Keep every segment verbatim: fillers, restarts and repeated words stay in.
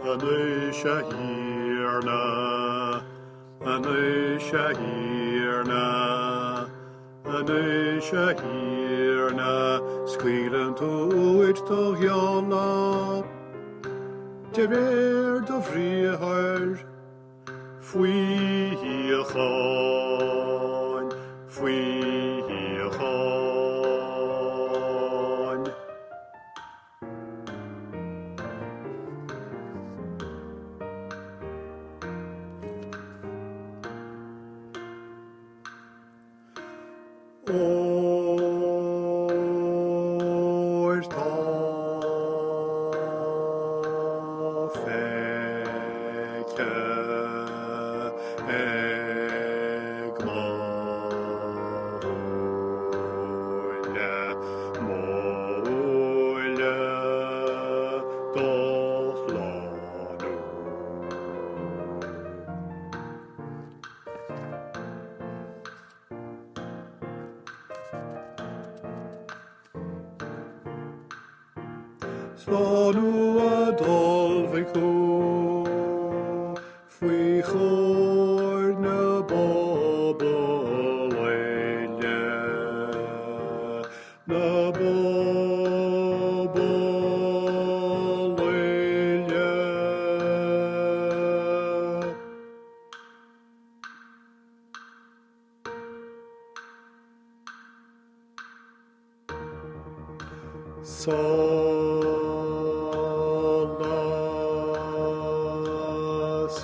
Anei Shahirna, Anei Shahirna, Anei Shahirna, Squealing to it to Yalla, Dever to free her, Fui Hiachon, Fui Hiachon. O'r toffeke eg moile, moile doch lanu. Slanu a dolfico, fwy chor na bobl eile, na bobl eile. Solas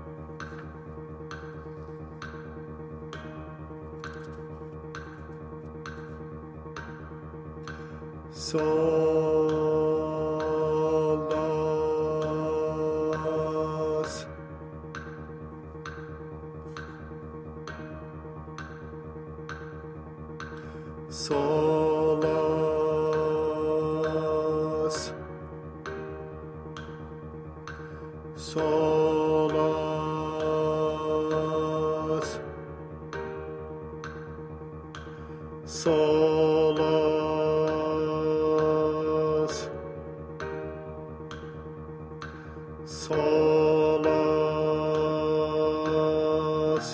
Solas Solas Solas Solas Solas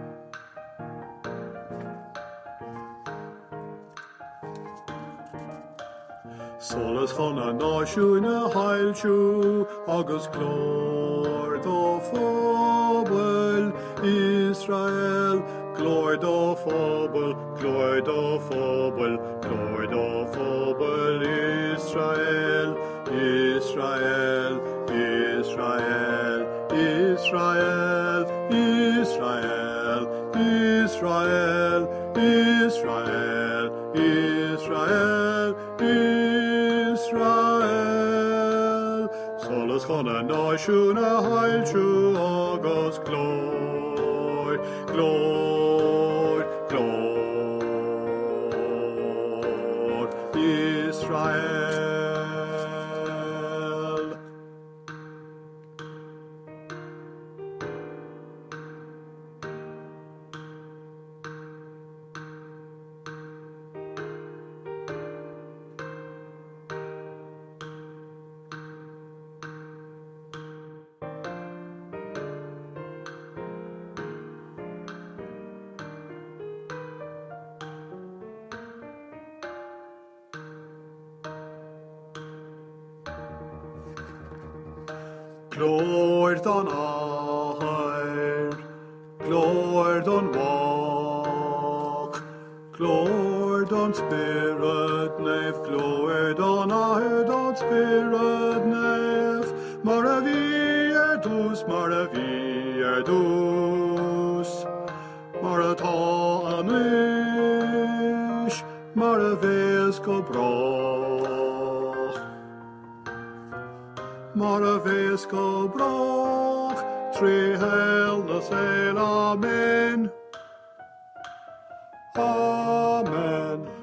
Solas chana náisiú na hailsiú agus glór do phobal Israel, glór do phobal, glór do phobal, glór do phobal Israel, Israel, Israel, Israel, Israel, Israel, Israel, Israel, Israel. Solas chana náisiú na hailsiú agus glór, glór, glór Israel. Glór don áhair, glór don walk, glór don spirit nef, glór don áhair don spirit nef, mar a bhí ar dús, mar a bhí ar dús, mar a tá anis, mar a bhés go brach. Mar a bhés go brach, trí hell na sail, amen. Amen.